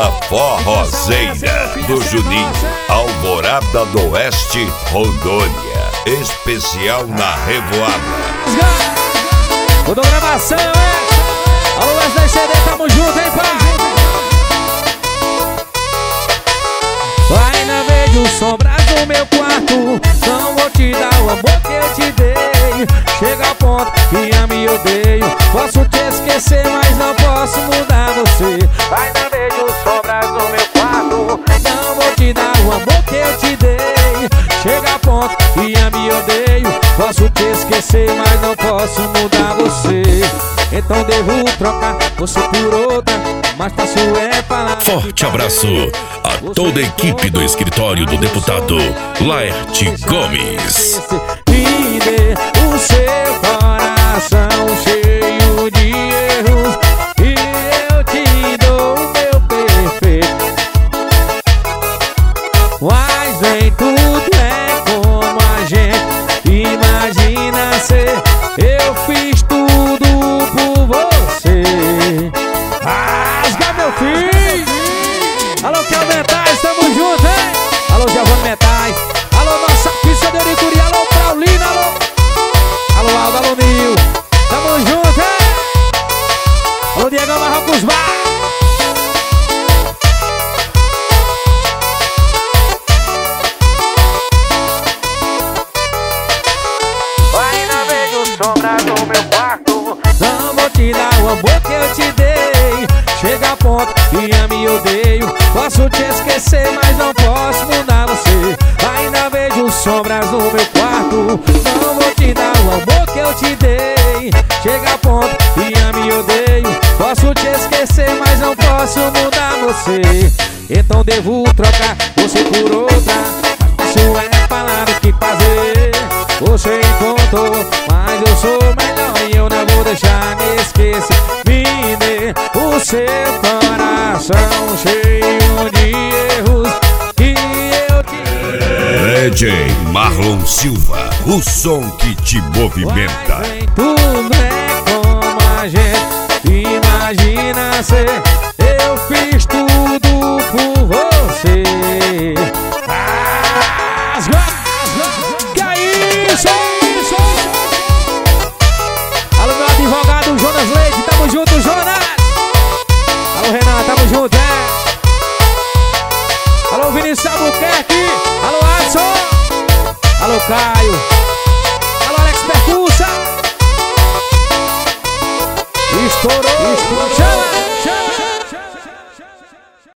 A Forrozeira do Juninho, Alvorada do Oeste, Rondônia. Especial na Revoada. Fotogramação, Alô, Wesley CD, tamo junto, hein, pai? Ainda vejo sombras no meu quarto. Não vou te dar o amor que eu te dei. Chega ao ponto que eu me odeio. Posso te esquecer, mas não posso mudar você. Ainda vejo sombras no meu quarto. Não vou te dar o amor que eu te dei. Chega ao ponto que eu me odeio. Posso te esquecer, mas não posso mudar você. Então devo trocar você por outra. Mais fácil é falar. Forte abraço a toda a equipe do escritório do deputado Laerte Gomes. Me dê o seu coração cheio de erros e eu te dou o meu perfeito. Mas nem tudo é como a gente imagina ser. Eu fiz tudo por você. Rasga, meu filho! Alô, Kel Metais, tamo junto, hein? Alô, Giovanni Metais. Alô, nossa pista de Oricuri. Alô, Paulina, alô, Aldo, alô, Nil. Tamo junto, hein? Alô, Diego Marrocos Bar. Ainda vejo sombras no meu quarto. Não vou te dar o amor que eu te dei. Chega a ponto que eu me odeio. Posso te esquecer, mas não posso mudar você. Ainda vejo sombras no meu quarto. Não vou te dar o amor que eu te dei. Chega a ponto que eu me odeio. Posso te esquecer, mas não posso mudar você. Então devo trocar você por outra. Isso é falar o que fazer. Você encontrou, mas eu sou melhor e eu não vou deixar me esquecer. Me dê o seu coração cheio de erros e eu te... DJ Marlon Silva, o som que te movimenta. Mas nem tudo é como a gente imagina ser. Eu fiz tudo por você. Que é isso? Alô, meu advogado Jonas Leite, tamo junto, Jonas. Alô, Renan, tamo junto, Alô, Vinícius Albuquerque. Alô, Adson. Alô, Caio. Alô, Alex Percussa. Estourou. Chama.